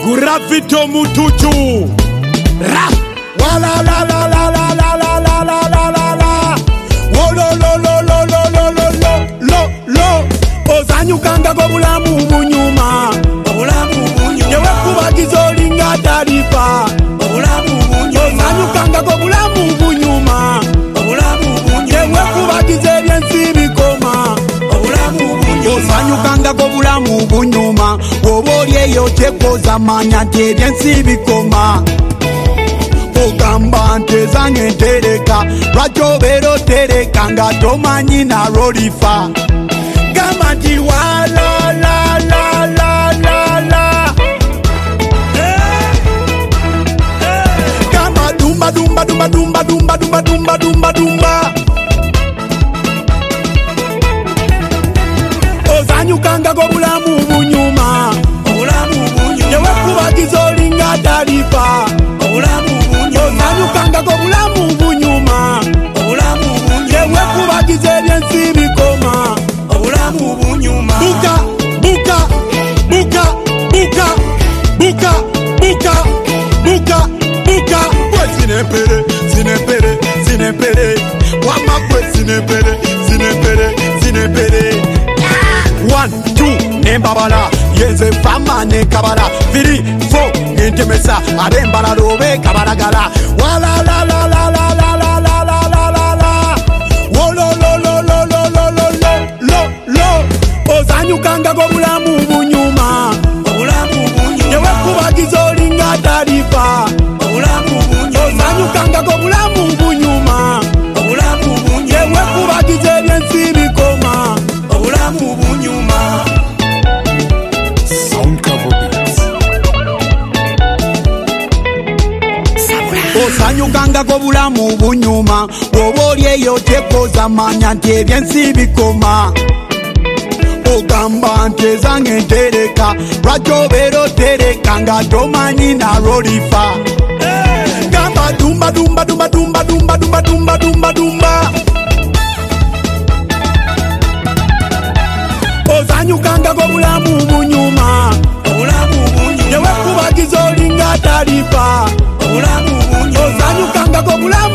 Gravito mututu ra wala la la la la la la la la la la la wo lo lo lo lo lo lo lo lo lo ozanyukanga ko bulamu bunyuma yewe kubagizo linga tarifa ozanyukanga ko bulamu bunyuma yewe kubagize byensi bikoma ozanyukanga ko bulamu bunyuma obolyeyo tekoza manya tebyensi bikoma ogamba ntezange ntereka lwajobero tereka nga tomanyi na rolifa gamba nti wala la la la la la gamba dumba dumba dumba dumba dumba dumba dumba dumba dumba ozanyukanga ko bulamu bunyuma yewe kubagizo linga tarifa ozanyukanga ko bulamu bunyuma yewe kubagize byensi bikoma buka buka buka buka buka buka buka buka kwe sinepere sinepere sinepere wama kwe sinepere sinepere sinepere 1 2 nembabala yenze fama ne kabala 3 4 nintemesa abembala robe kabalagala wala la la la la la la la la la la la wo lo lo lo lo lo lo lo lo lo ozanyukanga ko bulamu bunyuma yewe kubagizo linga tarifa ozanyukanga ko bulamu bunyuma yewe kubagize byensi bikoma ozanyukanga ko bulamu bunyuma obolyeyo tekoza manya nti ebyensi bikoma ogamba ntezange ntereka lwajobero tereka nga tomanyi na rolifa gamba dumba dumba dumba dumba dumba dumba dumba dumba dumba ozanyukanga ko bulamu bunyuma yewe kubagizo linga tarifa ozanyukanga ko bulamu